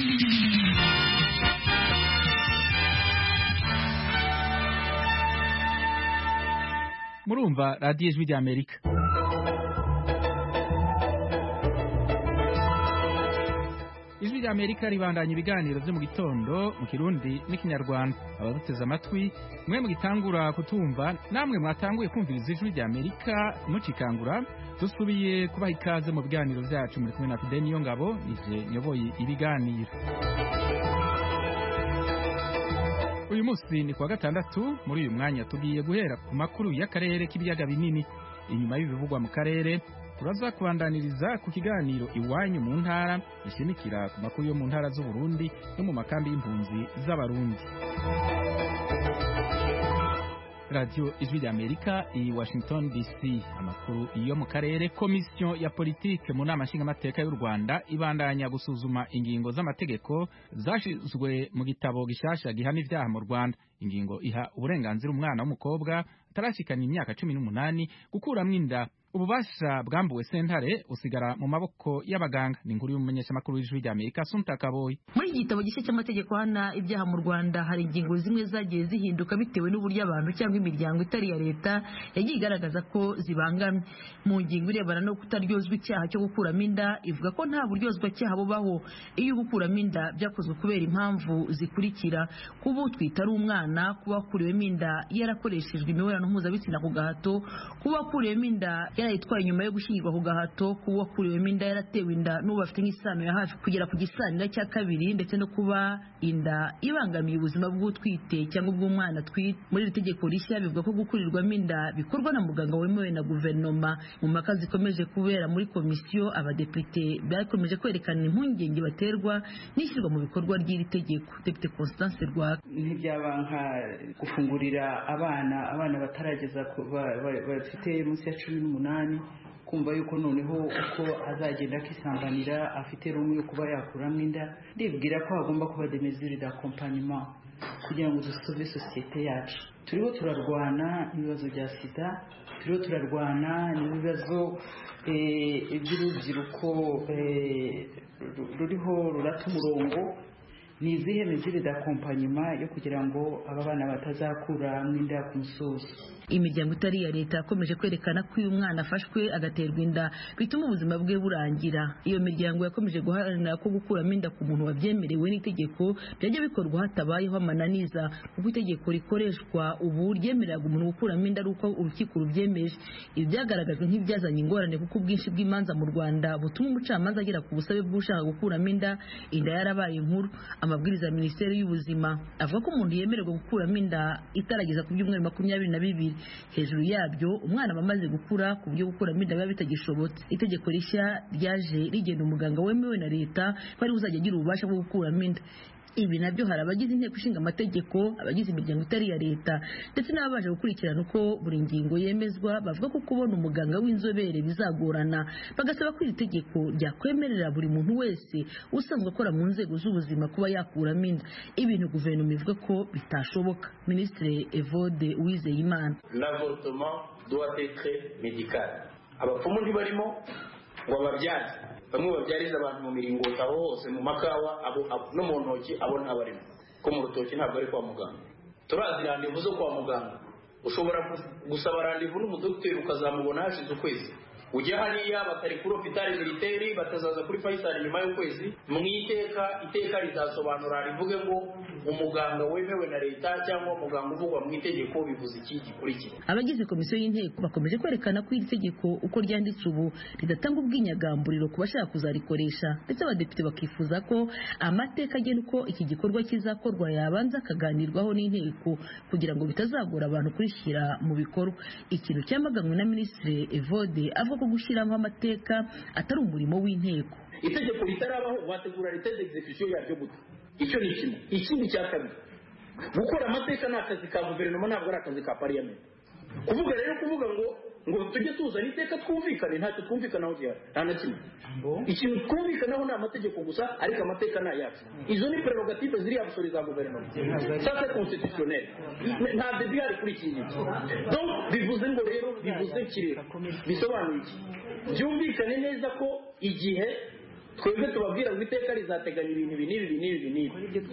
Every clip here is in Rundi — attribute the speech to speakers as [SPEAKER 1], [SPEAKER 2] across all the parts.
[SPEAKER 1] Murumva radiyo ijwi rya Amerika. Ijwi rya Amerika ribandanya ibiganiro byo mu gitondo mu Kirundi n'ikinyarwanda. Abaduteze amatwi mwe mugitangura kutumva namwe mwatanguye kumviriza ijwi rya Amerika mucikangura, dusubiye kubaha ikaze mu biganiro byacu muri kumwe na Fidel Niyongabo nije nyoboye ibiganiro. Uyu munsi ni kwa gatandatu, muri uyu mwanya tugiye guhera ku makuru y'akarere k'ibiyaga binini. Inyuma y'ibivugwa mu karere turaza kubandaniriza ku kiganiro iwanyu mu ntara gishimikira ku makuru yo mu ntara z'u Burundi no mu makambi y'impunzi z'abarundi. Radio Ijwi rya Amerika i Washington DC. Amakuru yo mu karere. Komisiyo ya politike mu nama nshingamateka y'u Rwanda ibandanya gusuzuma ingingo z'amategeko zashizwe mu gitabo gishasha gihana ivyaha mu Rwanda. Ingingo iha uburenganzira umwana w'umukobwa atarashikana imyaka 18 gukuramwo inda. Ububasha bwambuwe sentare usigara mu maboko y'abaganga. Ni inkuru y'umumenyesha makuru w'Ijwi rya Amerika Sunta Kaboyi.
[SPEAKER 2] Muri igitabo gishya cy'amategeko hana ibyaha mu Rwanda hari ingingo zimwe zagiye zihinduka bitewe n'uburyo abantu cyangwa imiryango itari ya leta yagiye igaragaza ko zibangamye. Mu ngingo irebana no kutaryozwa icyaha cyo gukuramo inda ivuga ko nta buryozwa cyaha bubaho iyo gukuramo inda byakozwe kubera impamvu zikurikira: kuba utwita ari umwana, kuba kuriwemo inda yarakoreshejwe imibonano mpuzabitsina ku gahato, kuba kuriwemo inda yitwaye nyuma yo gushyingirwa ku gahato, kuba kuriwemo inda yaratewe inda n'uwo bafite nk'isano ya hafi kugera ku gisanira cya kabiri, ndetse no kuba inda ibangamiye ubuzima bw'utwite cyangwa bw'umwana twite. Muri iri tegeko rishya bivuga ko gukurirwamo inda bikorwa na muganga wemewe na guverinoma. Mu mpaka zikomeje kubera muri komisiyo, abadepite bakomeje kwerekana impungenge baterwa n'ishyirwa mu bikorwa ry'iri tegeko. Depite Constance Rwaka:
[SPEAKER 3] ntibyaba nka gufungurira abana batarageza bafite munsi ya 18 kumva yuko noneho uko azagenda akisambanira afite rumwe yo kuba yakuramo inda. Ndibwira ko hagomba kuba des mesures d'accompagnement kugira ngo dusove societe yacu. Turiho turarwana ibibazo bya sida, turiho turarwana n'ibibazo by'urubyiruko ruriho rurata umurongo. Ni izihe mesures d'accompagnement yo kugira ngo aba bana batazakura mwinda ku musozi?
[SPEAKER 2] Imiryango itari ya leta yakomeje kwerekana ko uyu mwana afashwe agaterwa inda bituma ubuzima bwe burangira. Iyo miryango yakomeje guharanira ko gukuramo inda ku muntu wabyemerewe n'itegeko byajya bikorwa hatabayeho amananiza, kuko itegeko rikoreshwa ubu ryemereraga umuntu gukuramo inda ari uko urukiko rubyemeje. Ibi byagaragajwe nk'ibyazanye ingorane kuko ubwinshi bw'imanza mu Rwanda butuma umucamanza agera ku busabe bw'ushaka gukuramo inda yarabaye inkuru. Amabwiriza ya Minisiteri y'Ubuzima avuga ko umuntu yemererwa gukuramo inda itarageza ku byumweru 22. Hejuru yabyo umwana bamaze gukura ku buryo gukuramo inda biba bitagishobotse. Itegeko rishya ryaje rigena umuganga wemewe na leta ko ari uzajya agira ububasha bwo gukuramo inda. Ibi nabyo hari abagize inteko ishinga amategeko, abagize imiryango itari ya leta ndetse n'abaje gukurikirana uko buri ngingo yemezwa bavuga ko kubona umuganga w'inzobere bizagorana, bagasaba ko iri tegeko ryakwemerera buri muntu wese usanzwe akora mu nzego z'ubuzima kuba yakuramo inda, ibintu guverinoma ivuga ko bitashoboka. Minisitiri Evode Uwizeyimana:
[SPEAKER 4] l'avortement doit être médical. Abapfumu ntibarimo ngo babyare, bamwe babyariza abantu mu miringoti aho hose mu makawa no mu ntoki, abo ntabarimo. Ko mu rutoki ntabwo ari kwa muganga. Turazi randevu zo kwa muganga, ushobora gusaba randevu n'umudokiteri ukazamubona hashize ukwezi. Ujya hariya batari kuri hopitali militeri, batazaza kuri Faisal nyuma y'ukwezi. Mu iteka rizasobanura rivuge ngo umuganga wemewe na leta cyangwa umuganga uvugwa mu itegeko bivuze iki gikurikira. Abagize
[SPEAKER 2] komisiyo y'inteko bakomeje kwerekana ko iri tegeko uko ryanditse ubu ridatanga ubwinyagamburiro ku bashaka kuzarikoresha, ndetse abadepite bakifuza ko amateka agena uko iki gikorwa kizakorwa yabanza akaganirwaho n'inteko kugira ngo bitazagora abantu kurishyira mu bikorwa. Ikintu cyamaganwe na Minisitiri Evode avuga ko gushyiraho amateka atari umurimo w'inteko.
[SPEAKER 4] Itegeko ritarabaho wategura leta d'execution yaryo gute? Icyo ni kimwe. Ikindi cya kabiri, gukora amateka ni akazi ka guverinoma, ntabwo ari akazi ka parliament. Kuvuga ngo tujye tuzana iteka twumvikane, ntacyo twumvikanaho gihari, nta na kimwe. Ikintu twumvikanaho ni amategeko gusa, ariko amateka ni ayacu. Izo ni prerogative ziri absolue za guverinoma, ça c'est constitutionnel. Nta debi hari kuri iki ngiki. Donc bivuze ngo rero bivuze kirere bisobanuye iki? Byumvikane neza ko igihe twebwe tubabwira ngo iteka rizateganya ibintu ibi n'ibi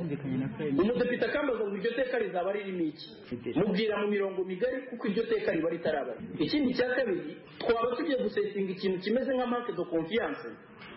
[SPEAKER 4] umudepite akambaza ngo iryo teka rizaba ririmo iki mubwira mu mirongo migari kuko iryo teka riba ritaraba. Ikindi cya kabiri, twaba tugiye gusetinga ikintu kimeze nka manque de confiance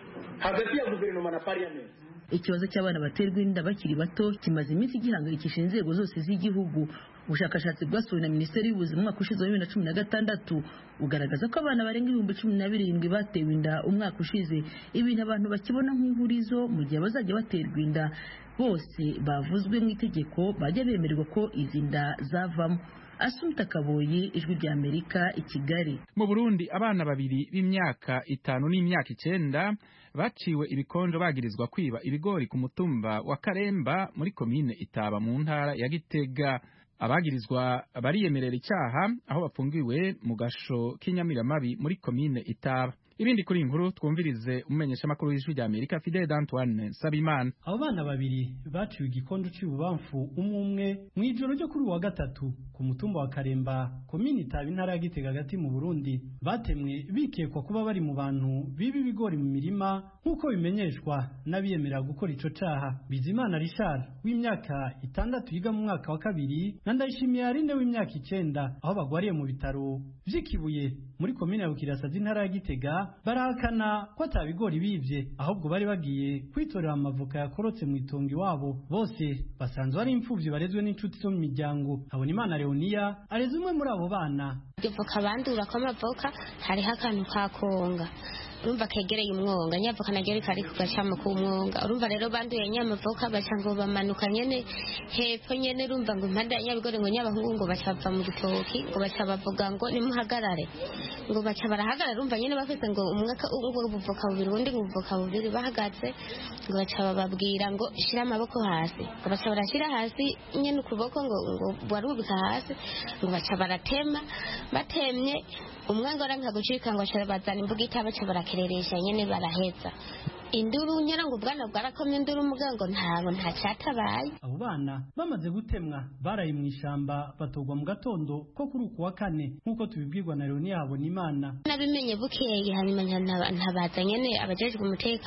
[SPEAKER 4] hagati ya guverinoma na parliament.
[SPEAKER 2] Ikibazo cy'abana baterwa inda bakiri bato kimaze iminsi gihangayikishije inzego zose z'igihugu. Ubushakashatsi bwasohowe na Minisiteri y'Ubuzima umwaka ushize wa 2016 ugaragaza ko abana barenga 17,000 batewe inda umwaka ushize, ibintu abantu bakibona nk'ihurizo mu gihe bazajya baterwa inda bose bavuzwe mu itegeko bajya bemererwa ko izi nda zavamo. Asumta Kaboyi, Ijwi rya Amerika, i Kigali.
[SPEAKER 1] Mu Burundi abana babiri b'imyaka 5 n'imyaka 9 baciwe ibikonjo bagirizwa kwiba ibigori ku mutumba wa Karemba muri komine Itaba mu ntara ya Gitega. Abagirizwa bariyemerera icyaha aho bafungiwe mu gasho k'Inyamiramabi muri komine Itaba. Ibindi kuri inkuru twumvirize umumenyesha makuru w'Ijwi rya Amerika Fidel Antoine Sabimana.
[SPEAKER 5] Abo bana babiri baciwe igikondo cy'ububamfu umwe mu ijoro ryo kuri wa gatatu ku mutumba wa Karemba komine Itaba intara ya Gitega hagati mu Burundi, batemwe bikekwa kuba bari mu bantu biba ibigori mu mirima nk'uko bimenyeshwa n'abiyemera gukora ico caha. Bizimana Richard w'imyaka 6 yiga mu mwaka wa kabiri na Ndayishimiye Arine w'imyaka 9 aho bagwariye mu bitaro vy'ikibuye muri komine ya Bukirasazi intara ya Gitega barahakana ko atabigori bivye ahubwo bari bagiye kwitorera amavoka yakorotse mu itongo iwabo. Bose basanzwe ari imfuvyi barezwe n'inshuti zo mu miryango. Habonimana Leonia areze umwe muri abo bana.
[SPEAKER 6] Ivoka bandura ko amavoka hariho akantu kakonga urumva kegereye umwonga nyavoka nagere kari kugacamo ku mwonga urumva rero banduye nyamavoka bacango bamanuka nyene hepfo nyene urumva ngo impanda nyabigore ngo nyabahungu ngo bacava mu gitoki ngo bacabavuga ngo nimuhagarare ngo baca barahagarara urumva nyene bafise ngo umwaka ngo buvoka bubiri undi ngo buvoka bubiri bahagaze ngo baca bababwira ngo shira amaboko hasi ngo baca barashira hasi nyene ukuboko ngo barubika hasi ngo baca baratema batemye umwango aranka gucika ngo bazana imbuga itabaca barakereresha nyene baraheza induru nyara ngo ubwana bwarakomye induru mugango nta cyatabaye.
[SPEAKER 5] Abo bana bamaze gutemwa baraye mu ishamba batogwa mu gatondo ko kuri uku wa kane nk'uko tubibwirwa na Leonia Habonimana.
[SPEAKER 6] Nabimenye bukeye hanyuma ntabaza nyene abajejwe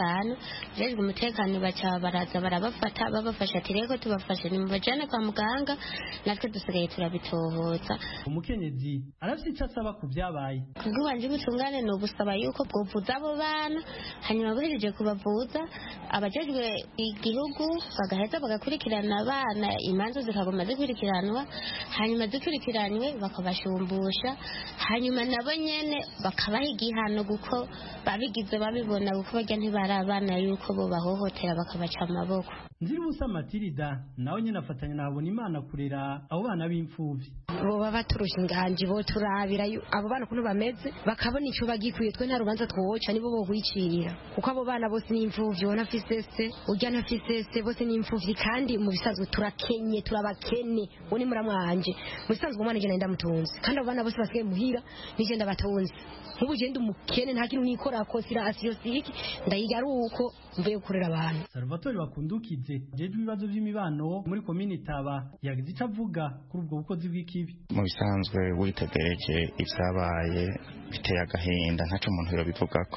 [SPEAKER 6] umutekano baca baraza barabafata babafasha ati reko tubafashe ni mubajane kwa muganga natwe dusigaye turabitohoza.
[SPEAKER 5] Umukenyezi arafite icyo asaba ku byabaye.
[SPEAKER 6] Kubwanje butungane no busaba yuko bwovuza abo bana hanyuma bahejeje bavuza abajejwe igihugu bagaheza bagakurikirana abana imanza zikagoma zikurikiranwa hanyuma zikurikiranywe bakabashumbusha hanyuma nabo nyene bakabaha igihano guko babigize babibona guko bajya ntibari abana yuko bo bahohotera bakabaca amaboko.
[SPEAKER 5] Nzirubusa Matilda nawe nyene afatanya na Habonimana kurera abo bana b'imfuvyi.
[SPEAKER 7] Bo baba turusha inganje bo turabira abo bana kuno bameze bakabona ico bagikwiye twe nta rubanza twoca nibo bo kwicirira kuko abo bana bose ni imfuvyi bona fisese urya na fisese bose ni imfuvyi kandi mu bisanzwe turakenye turabakene woni muramwanje mu bisanzwe umwana je ndamutunze kandi abo bana bose basigaye muhira nije ndabatunze nk'ubu je ndumukene nta kintu nikora ko sira asiyosiki ndayiga ari uko mvuye gukorera abantu.
[SPEAKER 5] Salvatore Bakundukize jeje ibibazo by'imibano muri komine Itaba yagize ico avuga kuri ubwo bukozi bw'ikibi.
[SPEAKER 8] Mu bisanzwe witegereje ivyabaye biteye agahinda ntaco umuntu yobivugako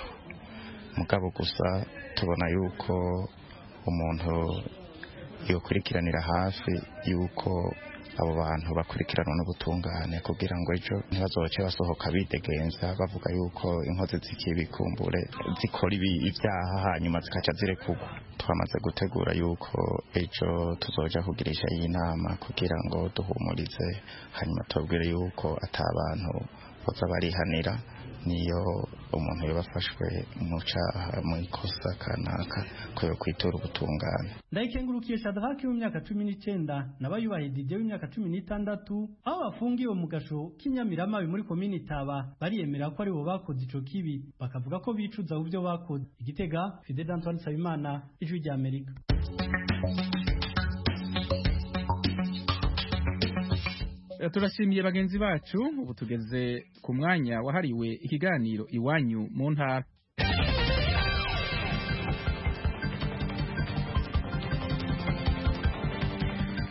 [SPEAKER 8] mugabo gusa tubona yuko umuntu yokurikiranira hafi yuko abo bantu bakurikiranwa n'ubutungane kugira ngo ejo ntibazoce basohoka bidegenza bavuga yuko inkozi z'ikibikumbure zikora ibyaha hanyuma zikaca zirekurwa. Twamaze gutegura yuko ejo tuzoja kugirisha iyi nama kugira ngo duhumurize hanyuma tubwire yuko atabantu baza barihanira niyo umuntu yabafashwe mu cyaha mu ikosa kanaka ko yo kwitura ubutungane.
[SPEAKER 5] Ndayikengurukiye Shadraki w'imyaka 19 nabayubahe Didier w'imyaka 16 aho bafungiwe mu gasho k'Inyamiramabi muri komine Itaba bariyemera ko ari bo bakoze ico kibi bakavuga ko bicuza ubyo bakoze. Igitega Fidel Antoine Sabimana, Ijwi rya Amerika.
[SPEAKER 1] Turashimiye bagenzi bacu ubu tugeze ku mwanya wahariwe ikiganiro iwanyu mu ntara.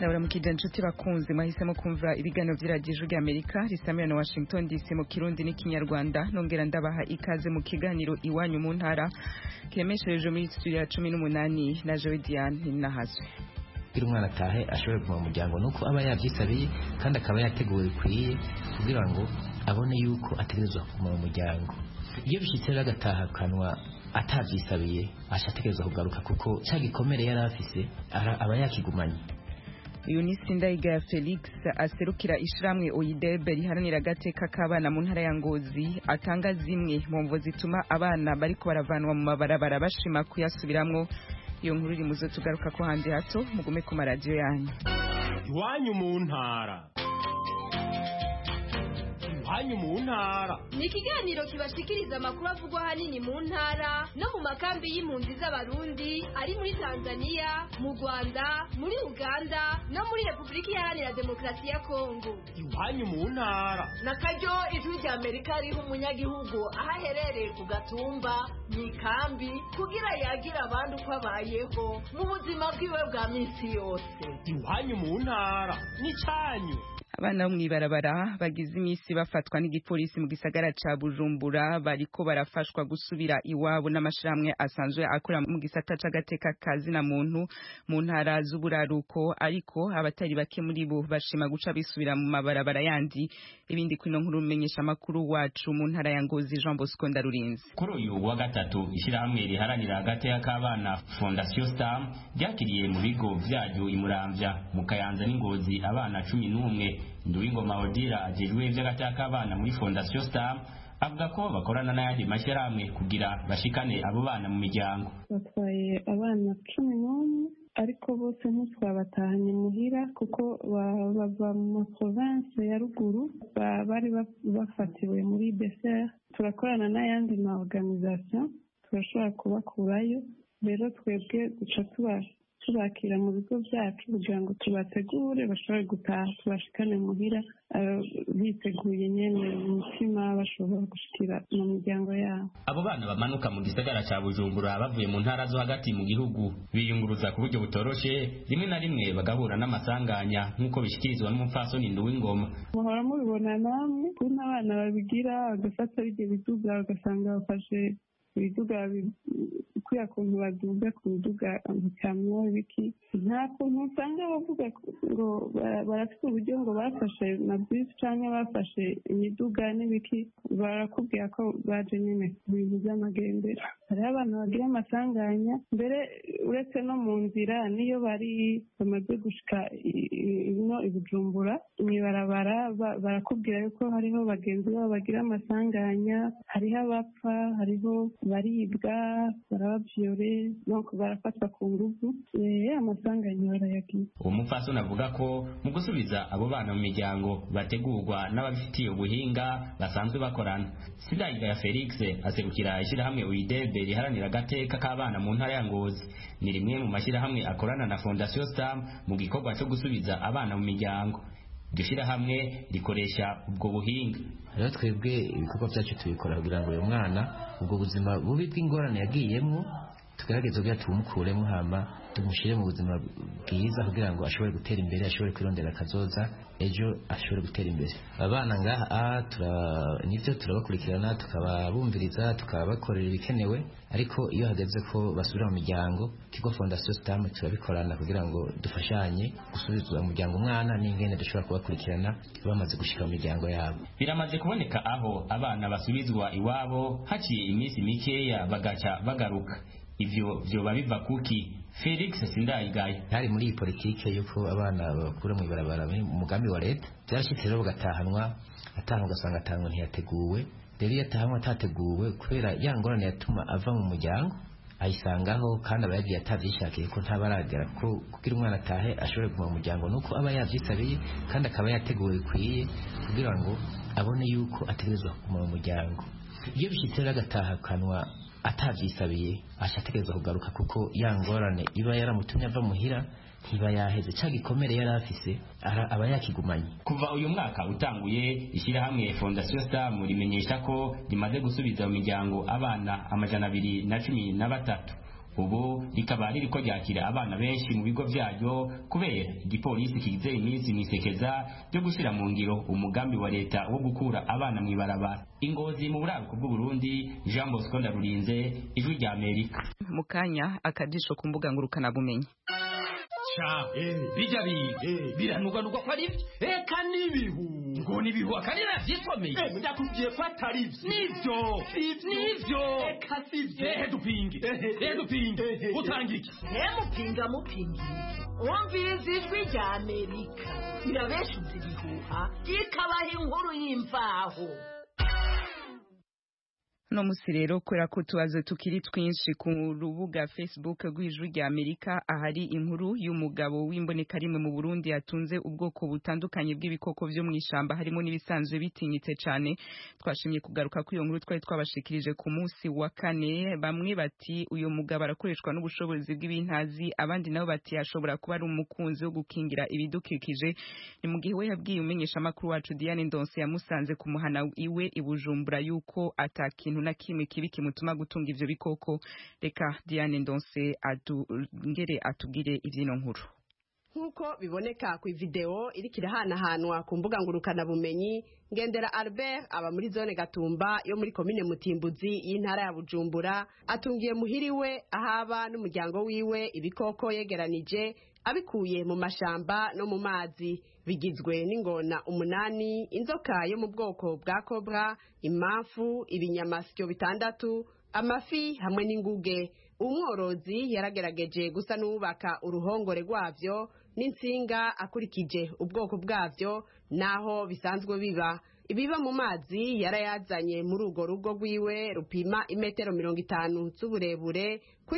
[SPEAKER 9] Nabaramukije inshuti bakunzi mwahisemo kumva ibiganiro by'iradiyo ry'Amerika risamira na Washington DC mu Kirundi n'Ikinyarwanda nongera ndabaha ikaze mu kiganiro iwanyu mu ntara kiremeshereje muri studio ya 18 na Joe Diane Nahazwe.
[SPEAKER 10] Umwana atahe ashobora kuva mu muryango nuko aba yabyisabiye kandi akaba yateguwe bikwiye kugira ngo abone yuko ategerezwa kuguma mu muryango. Iyo bishitse agataha kanwa atavyisabiye ashategerezwa kugaruka kuko cya gikomere yari afise aba yakigumanye.
[SPEAKER 9] Uyu ni Sindayigaya Felix aserukira ishiramwe OIDEB riharanira agateka k'abana mu ntara ya Ngozi atanga zimwe mu mvo zituma abana bariko baravanwa mu mabarabara bashima kuyasubiramwo. Iyo nkuru iri muzo tugaruka ko handi hato mugume ku maradiyo yanyu.
[SPEAKER 11] Iwanyu mu ntara. Iwanyu mu ntara
[SPEAKER 12] ni ikiganiro kibashikiriza amakuru avugwa hanini mu ntara no mu makambi y'impunzi z'abarundi ari muri Tanzania, mu Rwanda, muri Uganda no muri Repubulika Iharanira Demokarasi ya Kongo.
[SPEAKER 11] Iwanyu mu ntara
[SPEAKER 13] na karyo ijwi rya Amerika riha umunyagihugu aho aherereye ku gatumba mu ikambi kugira yagira abandi uko abayeho mu buzima bwiwe bwa minsi yose.
[SPEAKER 11] Iwanyu mu ntara ni cyanyu.
[SPEAKER 9] Abana bo mwibarabara bagize imisi bafatwa n'igipolisi mu gisagara ca Bujumbura bariko barafashwa gusubira iwabo n'amashiramwe asanzwe akora mu gisata c'agateka kazi na muntu mu ntara z'uburaruko ariko abatari bake muri bo bashima guca bisubira mu mabarabara yandi. Ibindi kwino nkuru menyesha makuru wacu mu ntara ya Ngozi Jean Bosco Ndarurinzi.
[SPEAKER 14] Kuri uyu wa gatatu ishiramwe riharanira agateka k'abana Fondation Star ryakiriye mu bigo vyaryo imuramvya mu Kayanza n'Ingozi abana 11. Nduwingoma Odira ajejwe ivy'agateka k'abana muri Fondation Star avuga ko bakorana n'ayandi mashyirahamwe kugira bashikane abo bana mu miryango.
[SPEAKER 15] Batwaye abana 11 ariko bose ntitwabatahanye muhira kuko bava mu province ya ruguru bari bafatiwe muri BCR. Turakorana n'ayandi ma organisation turashobora kubakurayo rero twebwe duca tubakira mu bigo byacu kugira ngo tubategure bashobore gutaha tubashikane muhira biteguye nyene umutima bashobora gushikira mu miryango yabo.
[SPEAKER 14] Abo bana bamanuka mu gisagara ca Bujumbura bavuye mu ntara zo hagati mu gihugu biyunguruza ku buryo butoroshe rimwe na rimwe bagahura n'amasanganya nk'uko bishikirizwa n'umupfasoni Nduwingoma.
[SPEAKER 15] Muhora mubibona namwe kuna abana babigira bagafata ibyo biduga bagasanga bafashe ibiduga kuya kuntu baduga ku biduga bikamyo ibiki nta kuntu usanga bavuga ngo barafite uburyo ngo bafashe na bisi cyangwa bafashe imiduga n'ibiki barakubwira ko baje nyine ku bintu by'amagendera. Hariho abantu bagira amasanganya mbere uretse no mu nzira niyo bari bamaze gushika ino i Bujumbura mwibarabara barakubwira yuko hariho bagenzi babo bagira amasanganya, hariho abapfa, hariho baribwa, barabavyore donc barafatwa ku nguvu amasanganya barayagira.
[SPEAKER 14] Uwo mupfasoni avuga ko mu gusubiza abo bana mu miryango bategurwa n'ababifitiye ubuhinga basanzwe bakorana. Sindayigaya Felix aserukira ishyirahamwe OIDEB riharanira agateka k'abana mu ntara ya Ngozi ni rimwe mu mashyirahamwe akorana na Fondation Star mu gikorwa cyo gusubiza abana mu miryango. Iryo shyirahamwe rikoresha ubwo buhinga.
[SPEAKER 10] Rero twebwe ibikorwa byacu tubikora kugira ngo uyu mwana ubwo buzima bubi bw'ingorane yagiyemo tugerageze kugira tumukuremo hama tumushyire mu buzima bwiza kugira ngo ashobore gutera imbere, ashobore kwirondera akazoza ejo ashobore gutera imbere. Abana ngaha nivyo turabakurikirana tukababumviriza tukabakorera ibikenewe ariko iyo hageze ko basubira mu miryango kigo Fondation Star turabikorana kugira ngo dufashanye gusubizwa mu muryango umwana n'ingene dushobora kubakurikirana bamaze gushika mu miryango yabo.
[SPEAKER 14] Biramaze kuboneka aho abana basubizwa iwabo haciye iminsi mikeya bagaca bagaruka. Ivyo vyoba biva kuki? Felix Sindayigaya
[SPEAKER 10] hari muri iyi politike yuko abana bakura mu ibarabara mu mugambi wa leta byarashitse rero bagatahanwa ugasanga atanwa ntiyateguwe. Rero iyo atahanwa atateguwe kubera ya ngorane yatuma ava mu muryango ayisangaho kandi aba yagiye atavyishakiye ko ntabaragera ko kugira umwana atahe ashobore kuva mu muryango nuko aba yavyisabiye kandi akaba yateguwe bikwiye kugira ngo abone yuko ategerezwa kuguma mu muryango. Iyo bishitse rero agataha kanwa atavyisabiye ashategereza kugaruka kuko ya ngorane iba yaramutumye ava muhira ntiba yaheze cya gikomere yari afise aba yakigumanye.
[SPEAKER 14] Kuva uyu mwaka utanguye ishyirahamwe Fondation Star rimenyesha ko rimaze gusubiza mu miryango abana 213. ubu rikaba ririko ryakira abana benshi mu bigo vyayo kubera igipolisi kigize iminsi mwisekeza ryo gushira mu ngiro umugambi wa leta wo gukura abana mw'ibarabara. Ingozi mu buraruko bw'u Burundi, Jean Bosco Ndarurinze, Ijwi rya Amerika.
[SPEAKER 9] Mukanya akadisho ku mbuga ngurukana bumenyi.
[SPEAKER 11] Bija biranugwanugwa ko ari eka nibihu ngo nibihu akarira vyisomeye ndakubwiye ko atari nivyo eka sivyo dupinge utangike
[SPEAKER 13] mupinga umviriza Ijwi rya Amerika irabeshuza ibihuha ikabaha inkuru y'imvaho.
[SPEAKER 9] No musi rero kwera ko tubazo tukiri twinshi ku rubuga Facebook rw'Ijwi rya Amerika ahari inkuru y'umugabo w'imboneka rimwe mu Burundi yatunze ubwoko butandukanye bw'ibikoko vyo mw'ishamba harimo n'ibisanzwe bitinyitse cyane. Twashimye kugaruka ku iyo nkuru twari twabashikirije ku munsi wa kane. Bamwe bati uyo mugabo arakoreshwa n'ubushobozi bw'ibintazi, abandi nabo bati ashobora kuba ari umukunzi wo gukingira ibidukikije. Ni mu gihe we yabwiye umenyesha makuru wacu Diane Ndonse yamusanze ku muhana iwe i Bujumbura yuko atakintu na kimwe kibi kimutuma gutunga ivyo bikoko. Reka Diane Ndonse atugire ivyino nkuru.
[SPEAKER 16] Nkuko biboneka ku video iriko irahanahanwa ku mbuga ngurukana bumenyi, Ngendera Albert aba muri zone Gatumba yo muri komine Mutimbuzi y'intara ya Bujumbura atungiye muhiriwe ahaba n'umuryango wiwe ibikoko yegeranije abikuye mu mashamba no mu mazi, bigizwe n'ingona 8, inzoka yo mu bwoko bwa cobra, imafu, ibinyamasyo 6, amafi hamwe n'inguge. Umworozi yaragerageje gusa n'ubaka uruhongore rwavyo n'insinga akurikije ubwoko bwavyo naho bisanzwe biba. Ibiba mu mazi yarayazanye muri urwo rugo rwiwe rupima imetero 50 z'uburebure kuri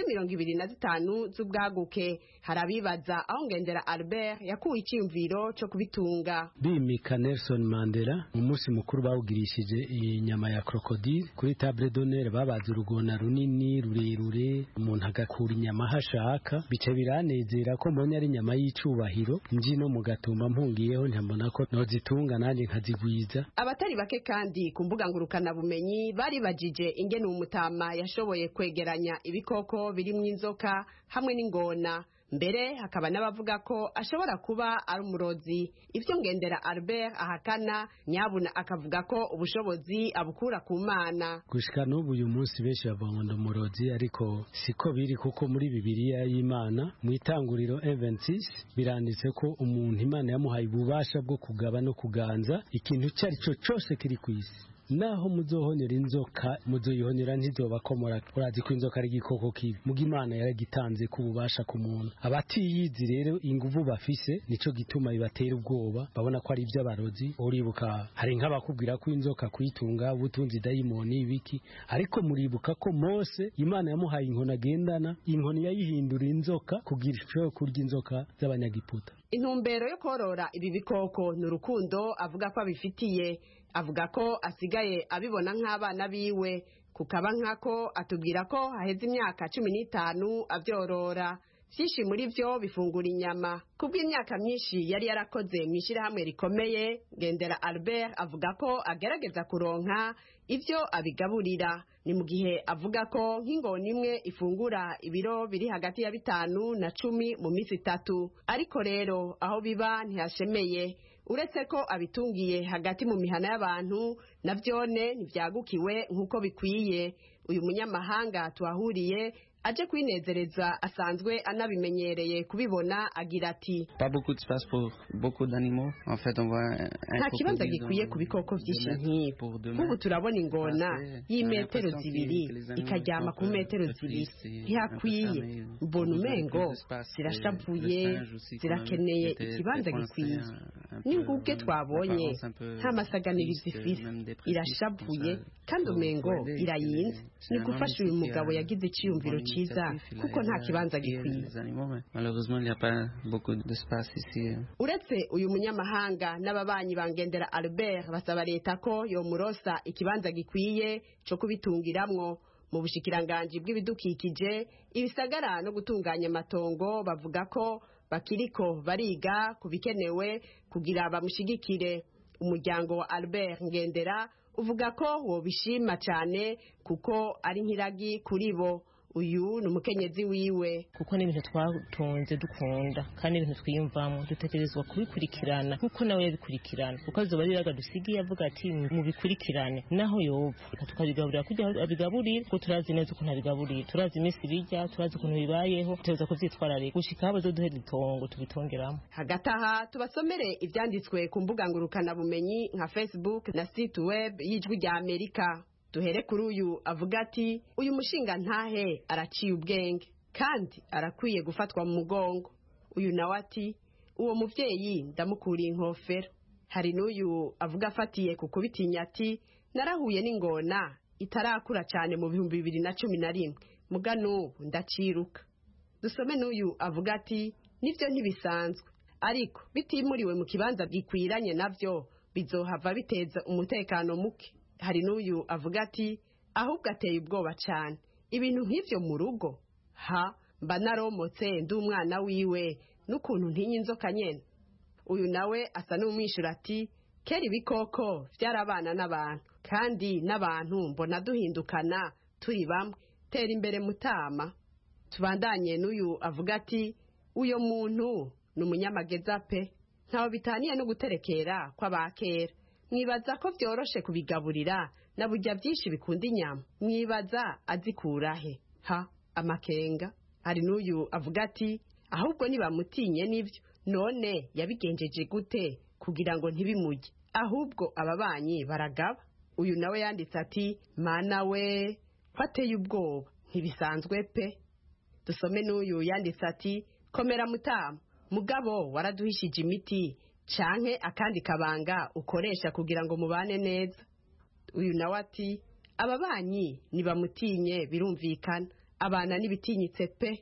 [SPEAKER 16] 25 z'ubwaguke. Harabibaza aho Ngendera Albert yakuye icyumviro cyo kubitunga.
[SPEAKER 17] Bimika Nelson Mandela mu munsi mukuru bawugirishije inyama ya crocodile kuri table d'honneur, babaze urugona runini rurerure umuntu agakura inyama hashaka. Bice biranezera ko mbonye ari inyama y'icubahiro nji no mu Gatumba mpungiyeho ntambona ko nozitunga nanje nkazigwiza.
[SPEAKER 16] Abatari bake kandi ku mbuga ngurukana bumenyi bari bajije ingene umutama yashoboye kwegeranya ibikoko birimwo inzoka hamwe n'ingona. Mbere hakaba n'abavuga ko ashobora kuba ari umurozi. Ivyo Ngendera Albert ahakana, nyabuna akavuga ko ubushobozi abukura ku Mana.
[SPEAKER 17] Gushika n'ubu uyu munsi benshi bavuga ngo umurozi, ariko siko biri kuko muri Bibiliya y'Imana mu Itanguriro 26 biranditse ko umuntu Imana yamuhaye ububasha bwo kugaba no kuganza ikintu cyari cyo cyose kiri ku isi. Naho muzohonyera inzoka muzoyihonyera ntizobakomora. Urazi ko inzoka ari igikoko kibi, muga Imana yaragitanze ku bubasha ku muntu. Abatiyizi rero inguvu bafise nico gituma bibatera ubwoba, babona ko ari iby'abarozi. Uribuka hari nk'abakubwira ko inzoka kuyitunga ubutunzi dayimoni ibiki, ariko muribuka ko Mose Imana yamuhaye inkoni agendana, inkoni yayihindura inzoka kugira ishobora kurya inzoka z'abanyagiputa.
[SPEAKER 16] Intumbero yo korora ibi bikoko n'urukundo avuga ko abifitiye. Avuga ko asigaye abibona nk'abana biwe, kukaba nkako atubwira ko haheze imyaka 15 avyorora. Vyinshi muri vyo bifungura inyama. Kubw'imyaka myinshi yari yarakoze mw'ishirahamwe rikomeye, Ngendera Albert avuga ko agerageza kuronka ivyo abigaburira. Ni mu gihe avuga ko nk'ingona imwe ifungura ibiro biri hagati ya 5 na 10 mu minsi 3. Ariko rero aho biba ntihashemeye. Uretse ko abitungiye hagati mu mihana y'abantu, navyone ntivyagukiwe nk'uko bikwiye. Uyu munyamahanga twahuriye aje kwinezereza asanzwe anabimenyereye kubibona, agira ati nta kibanza gikwiye ku bikoko vyinshi nk'ibi. Nk'ubu turabona ingona y'imetero 2 ikaryama ku metero 2, ntihakwiye. Mbona umengo zirashavuye, zirakeneye ikibanza gikwiye. N'inguge twabonye nta masaganirizo ifise, irashavuye kandi umengo irayinze. Ni gufasha uyu mugabo yagize iciyumviro ciza kuko nta kibanza gikwiye. Uretse uyu munyamahanga n'ababanyi ba Ngendera Albert basaba leta ko yomurosa ikibanza gikwiye cyo kubitungiramwo. Mu bushikiranganje bw'ibidukikije, ibisagara no gutunganya amatongo bavuga ko bakiriko bariga kubikenewe kugira bamushigikire. Umuryango wa Albert Ngendera uvuga ko wobishima cyane kuko ari nkiragi kuri bo. uyu ni umukenyezi wiwe.
[SPEAKER 18] Kuko n'ibintu twatunze dukunda kandi ibintu twiyumvamo dutekerezwa kubikurikirana kuko nawe yabikurikirana kuko azoba riraga dusigiye avuga ati mubikurikirane naho yopfa tukabigaburira kugira abigaburire kuko turazi neza ukuntu abigaburira turazi iminsi bijya turazi ukuntu bibayeho tuza kuvyitwararika gushika abazo duhera itongo tubitongeramo.
[SPEAKER 16] Hagati aha tubasomere ivyanditswe ku mbuga ngurukana bumenyi nka Facebook na site web y'Ijwi rya Amerika. Duhere kuri uyu avuga ati uyu mushinga ntahe araciye ubwenge kandi arakwiye gufatwa mu mugongo. Uyu nawe ati uwo muvyeyi ndamukuriye inkofero. Hari n'uyu avuga afatiye ku kubitinya ati narahuye n'ingona itarakura cyane mu 2011 muga n'ubu ndaciruka. Dusome n'uyu avuga ati nivyo ntibisanzwe ariko bitimuriwe mu kibanza gikwiranye navyo bizohava biteza umutekano muke. Hari n'uyu avuga ati ahubwo ateye ubwoba cyane ibintu nk'ivyo mu rugo mba naromotse ndi umwana wiwe n'ukuntu ntinye inzoka nyene. Uyu nawe asa n'umwishura ati kera ibikoko vyarabana n'abantu kandi n'abantu mbona duhindukana turi bamwe tera imbere mutama. Tubandanye n'uyu avuga ati uyo muntu ni umunyamageza pe ntaho bitaniye no guterekera kw'abakera. Mwibaza ko vyoroshe kubigaburira na burya byinshi bikunda inyama mwibaza azikurahe amakenga. Hari n'uyu avuga ati ahubwo nibamutinye n'ivyo none yabigenjeje gute kugira ngo ntibimujye ahubwo ababanyi baragaba. Uyu nawe yanditse ati mana we kwateye ubwoba ntibisanzwe pe. Dusome n'uyu yanditse ati komera mutama mugabo waraduhishije imiti canke akandi kabanga ukoresha kugira ngo mubane neza. Uyu nawe ati ababanyi nibamutinye birumvikana abana nibitinyitse pe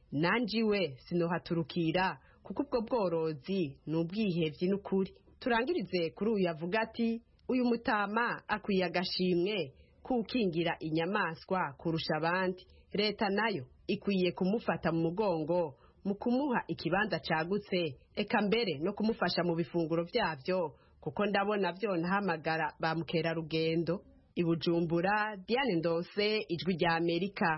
[SPEAKER 16] nanjiwe sinohaturukira kuko ubwo bworozi n'ubwihevyi n'ukuri. Turangirize kuri uyu avuga ati uyu mutama akwiye agashimwe kukingira inyamaswa kurusha abandi. Leta nayo ikwiye kumufata mu mugongo mu kumuha ikibanza cagutse eka mbere no kumufasha mu bifunguro vyavyo kuko ndabona vyo nahamagara ba mukerarugendo. I Bujumbura, Diane Ndose, Ijwi rya Amerika.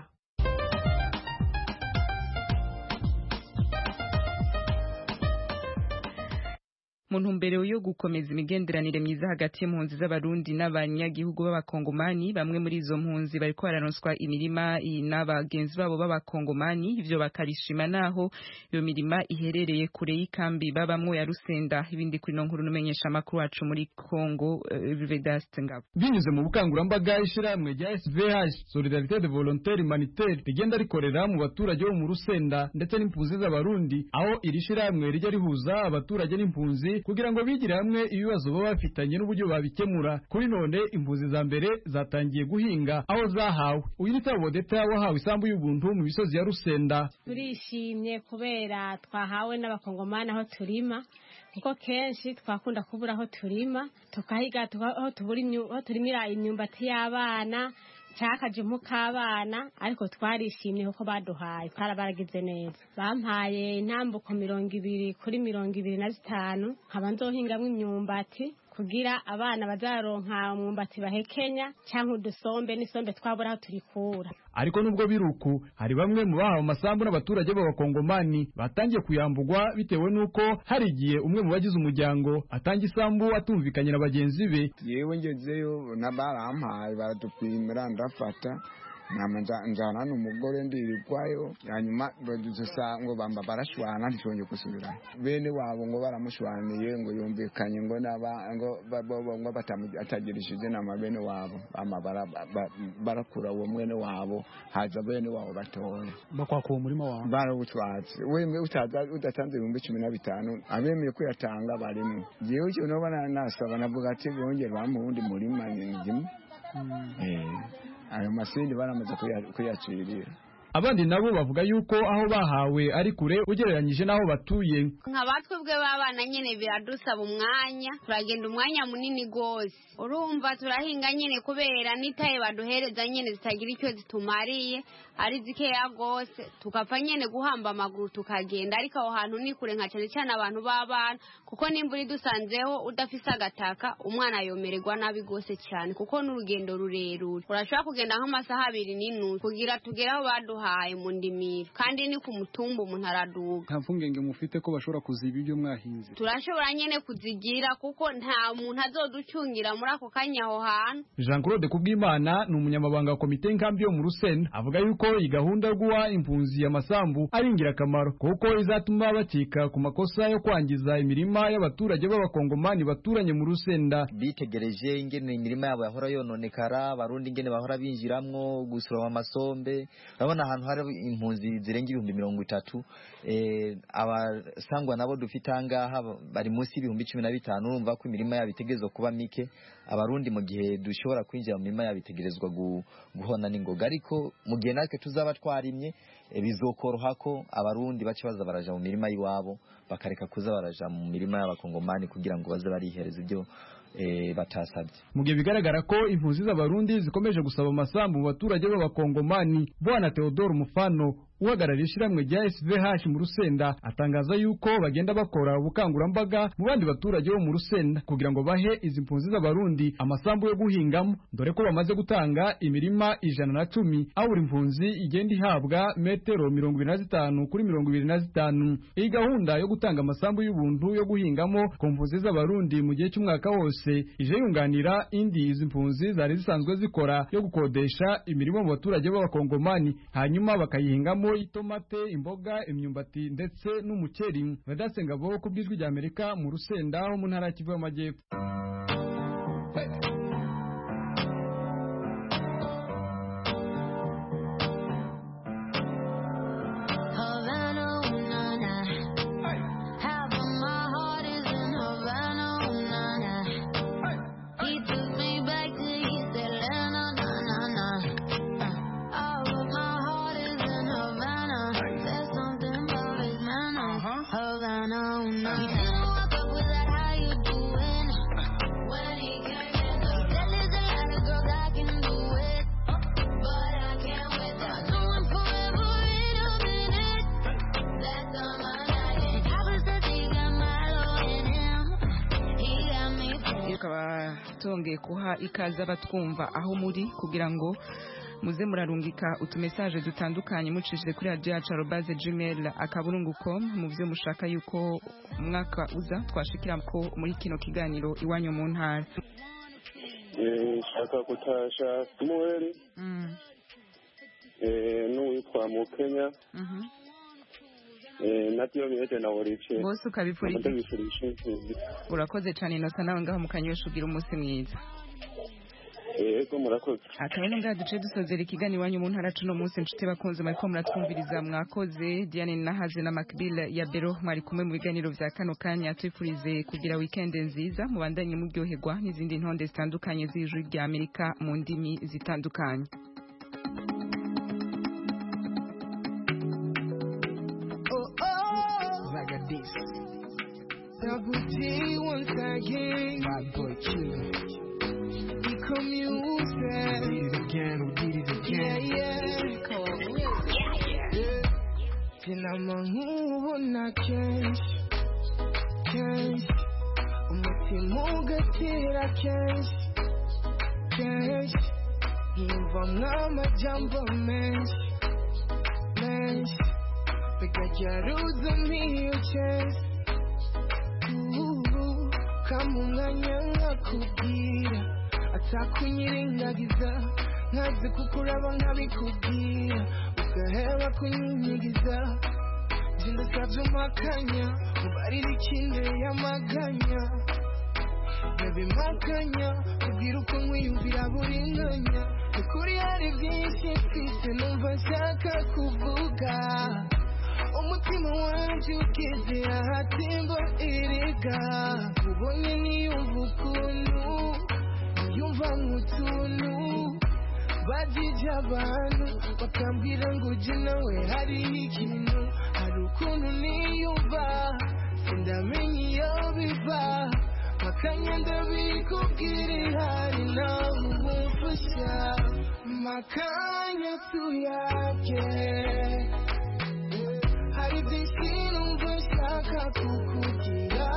[SPEAKER 9] mu ntumbero yo gukomeza imigenderanire myiza hagati y'impunzi z'abarundi n'abanyagihugu b'abakongomani bamwe muri izo mpunzi bariko bararonswa imirima n'abagenzi babo b'abakongomani ivyo bakarishima naho iyo mirima iherereye kure y'ikambi babamwo ya Rusenda. Ibindi kuri no nkuru numenyesha makuru wacu muri Kongo Vedaste Ngabo.
[SPEAKER 19] Binyuze mu bukangurambaga ishirahamwe rya SVH Solidarité de Volontaires Humanitaires rigenda rikorera mu baturage bo mu Rusenda ndetse n'impunzi z'abarundi aho iri shirahamwe rijya rihuza abaturage n'impunzi kugira ngo bigire hamwe ibibazo baba bafitanye n'uburyo babikemura. Kuri none impunzi za mbere zatangiye guhinga aho zahawe. Uyu ni Tabodeta wahawe isambu y'ubuntu mu bisozi ya Rusenda.
[SPEAKER 20] Turishimye kubera twahawe n'abakongomani aho turima kuko kenshi twakunda kubura aho turima tukahiga aho turimira imyumbati y'abana cyakaje mukabana ariko twarishimye kuko baduhaye baragize neza. Bampaye intambuko 200 kuri 225 nkaba nzohingamwe imyumbati kugira abana bazaronka umwumbati bahekenya cyangwa udusombe n'isombe twabura aho turikura.
[SPEAKER 19] Ariko nubwo biruku hari bamwe mu bahawe amasambu n'abaturage b'abakongomani batangiye kuyambugwa bitewe nuko hari igihe umwe mu bagize umuryango atanga isambu atumvikanye na bagenzi be.
[SPEAKER 21] Yewe ngezeyo nabarampaye baradupimira ndafata njana n'umugore ndirirwayo hanyuma badusa ngo bamba barashwana ntishonje gusubira bene wabo ngo baramushwaniye ngo yumvikanye ngo ngo batamugirishije nama bene wabo barakura uwo mwene wabo haza bene wabo batoye
[SPEAKER 19] bakwaka uwo murima wabo
[SPEAKER 21] barawutwatse wemwe udatanze 15,000 abemeye kuyatanga barimo jewe cyo no bana nasaba navuga ati bongere bamundi murima nyingimu ayo masindi baramaze kuyacirira.
[SPEAKER 19] Abandi nabo bavuga yuko aho bahawe ari kure ugereranyije naho batuye.
[SPEAKER 22] Nkabatwe bwe babana nyene biradusaba umwanya turagenda umwanya munini gose urumva turahinga nyene kubera nitaye baduhereza nyene zitagira icyo zitumariye ari zikeya gose tukapfa nyene guhamba amaguru tukagenda ariko aho hantu ni kure nka cyane cyane abantu babana kuko nimburi dusanzeho udafise agataka umwana yomererwa nabi gose cyane kuko n'urugendo rurerure urashobora kugenda nk'amasaha 2 n'intu kugira tugeraho badu baduhaye mu ndimiro kandi ni ku mutumba umuntu araduga.
[SPEAKER 19] Nta mpungenge mufite ko bashobora kuziba ibyo mwahinze?
[SPEAKER 22] Turashobora nyene kuzigira kuko nta muntu azoducungira muri ako kanya aho hantu.
[SPEAKER 19] Jean Claude Kubwimana ni umunyamabanga wa komite nkambi yo mu Rusenda, avuga yuko iyi gahunda yo guha impunzi y'amasambu ari ingirakamaro kuko izatuma bakika ku makosa yo kwangiza imirima y'abaturage b'abakongomani baturanye mu Rusenda.
[SPEAKER 3] Bitegereje ingene imirima yabo yahora yononekara, barundi ingene bahora binjiramwo gusura amasombe. Urabona ahantu hari impunzi zirenga 30,000, abasangwa nabo dufite angaha bari munsi y'15,000. Urumva ko imirima yabo itegerezwa kuba mike. Abarundi mu gihe dushobora kwinjira mu mirima yabo itegerezwa guhona n'ingoga, ariko mu gihe natwe tuzaba twarimye bizokoroha ko abarundi bace baza baraja mu mirima yiwabo bakareka kuza baraja mu mirima y'abakongomani kugira ngo baze barihereza ibyo batasabye.
[SPEAKER 19] Mu gihe bigaragara ko impunzi z'abarundi zikomeje gusaba amasambu mu baturage b'abakongomani, Bwana Theodore Mufano uhagarariye ishyirahamwe rya SVH mu Rusenda atangaza yuko bagenda bakora ubukangurambaga mu bandi baturage bo mu Rusenda kugira ngo bahe izi mpunzi z'abarundi amasambu yo guhingamo, dore ko bamaze gutanga imirima 110 aho buri mpunzi igenda ihabwa metero 25 kuri 25. Iyi gahunda yo gutanga amasambu y'ubuntu yo guhingamo ku mpunzi z'abarundi mu gihe cy'umwaka wose ije yunganira indi izi mpunzi zari zisanzwe zikora yo gukodesha imirimo mu baturage b'abakongomani hanyuma bakayihingamo itomate, imboga, imyumbati ndetse n'umuceri. Vedasenga bo ku bw'ijwi rya Amerika mu Rusenda ho mu ntara ya Kivu y'Amajyepfo.
[SPEAKER 9] Tongeye kuha ikaza batwumva aho muri kugira ngo muze murarungika utumesaje dutandukanye mucishije kuri radio@gmail.com mu byo mushaka yuko umwaka uza twashikira ko muri kino kiganiro iwanyu mu ntara.
[SPEAKER 4] Shaka kutasha Samuel n'uwitwa mu Kenya nabyo biheze na Orice
[SPEAKER 9] bose ukabipfurije. Urakoze cyane Innocent nawe ngaho mukanyosha ugira umunsi mwiza.
[SPEAKER 4] Yego murakoze.
[SPEAKER 9] Akabene ngaho duce dusozera ikiganiro iwanyu mu ntara cuno munsi nshuti bakunze mariko muratwumviriza mwakoze. Diane Nahaze na Makbila ya Bero mwari kumwe mu biganiro vya kano kanya, twifurize kugira weekend nziza mubandanye muryoherwa n'izindi ntonde zitandukanye z'ijwi rya Amerika mu ndimi zitandukanye.
[SPEAKER 23] Double G once again. Bad boy killer. Become music. We did it again. Yeah. Sinamahubona kenshi. Umutima ugatera kenshi. Yumvamwo amajambo menshi. Bikajaruza mpiyo chest. Kama umwanya nkakubwira atakunyirengagiza nkaze kukuraba nkabikubwira ugaheba kunyinyigiza ndasabye umakanya mubarira ikinde y'amaganya nabimakanya ubwira uko nkwiyumvira buri mwanya ukuri hari byinshi mfise numva nshaka kuvuga umutima wanje ugeze ahatemba erega ubonye niyumva ukuntu niyumva nk'utuntu bajije abantu bakambwira ngo uje nawe hariho ikintu hari ukuntu niyumva sindamenya iyo biva makanya ndabikubwira ihari nawe umufasha makanya tuyake hari byinshi numva nshaka kukugira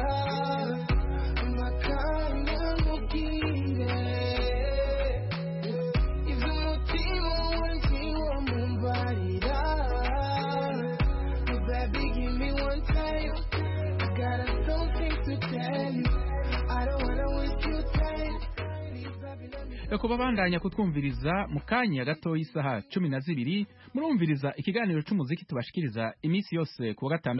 [SPEAKER 23] makanya mubwire ibyo umutima wanjye wo mumbaye
[SPEAKER 1] ku babandanya kutwumviriza mu kanya gato y'isaha 12 murumviriza ikiganiro c'umuziki tubashikiriza iminsi yose ku wa gatandatu